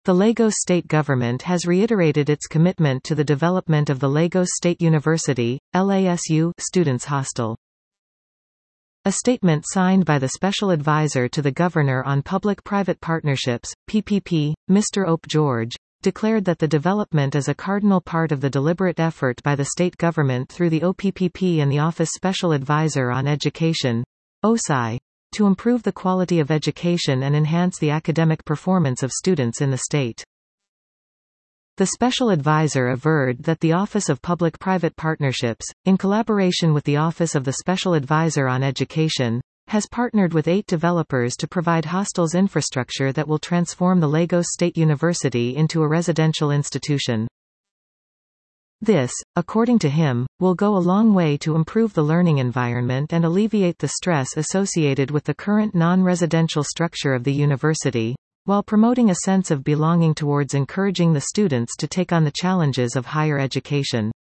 The Lagos state government has reiterated its commitment to the development of the Lagos State University, LASU, Students' Hostel. A statement signed by the Special Advisor to the Governor on Public-Private Partnerships, PPP, Mr. Ope George, declared that the development is a cardinal part of the deliberate effort by the state government through the OPPP and the Office Special Advisor on Education, OSI, to improve the quality of education and enhance the academic performance of students in the state. The Special Advisor averred that the Office of Public-Private Partnerships, in collaboration with the Office of the Special Advisor on Education, has partnered with 8 developers to provide hostels infrastructure that will transform the Lagos State University into a residential institution. This, according to him, will go a long way to improve the learning environment and alleviate the stress associated with the current non-residential structure of the university, while promoting a sense of belonging towards encouraging the students to take on the challenges of higher education.